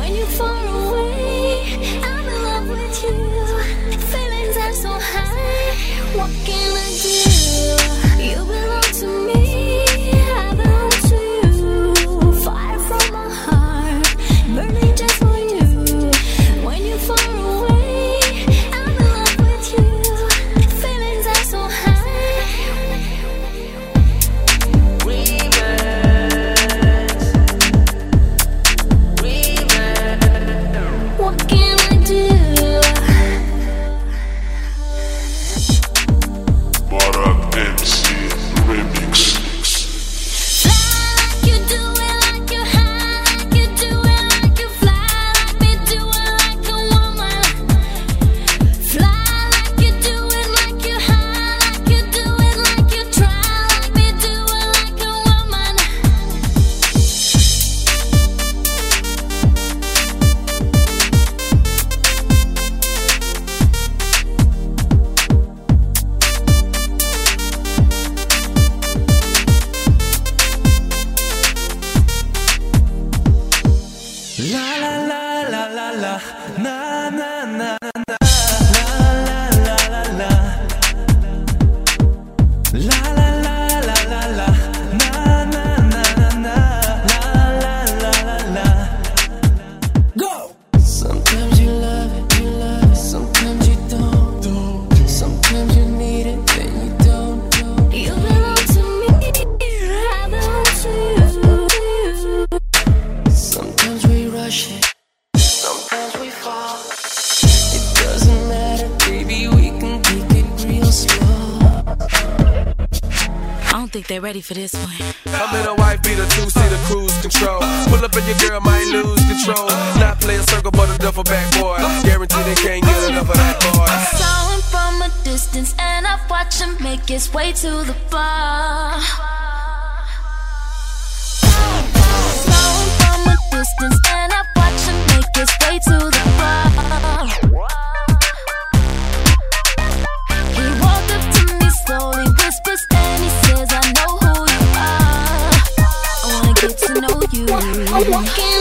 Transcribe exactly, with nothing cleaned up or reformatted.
When you're far away, I'm in love with you. Feelings are so high. What can I do? You belong to me, I belong to you. Fire from my heart, burning just for you. When you're far away, I'm in love with you. Feelings are so high. What can I do? Barak M C Remix. Fly like you do it, like you high, like you do it, like you fly, like me do it, like a woman. Fly like you do it, like you high, like you do it, like you try, like me do it, like a woman. La la la la la la, na na na na, la la la la la, la la la la la la, na na na na, la la la la la. Go. Sometimes you love it, you love it. Sometimes you don't, don't. Sometimes you need it, then you don't, don't. You belong to me, I belong to you. Sometimes we rush it, sometimes we fall. It doesn't matter, baby, we can take it real slow. I don't think they're ready for this one. I'm in a white beater, two-seater cruise control. Pull up and your girl might lose control. Not play a circle, but a duffel bag boy. Guarantee they can't get enough of that boy. I saw him from a distance and I watched him make his way to the bar. Saw him from a distance and I watched him make his way to the bar. He walked up to me slowly, whispers and he says, I know who you are. I wanna get to know you. I'm walking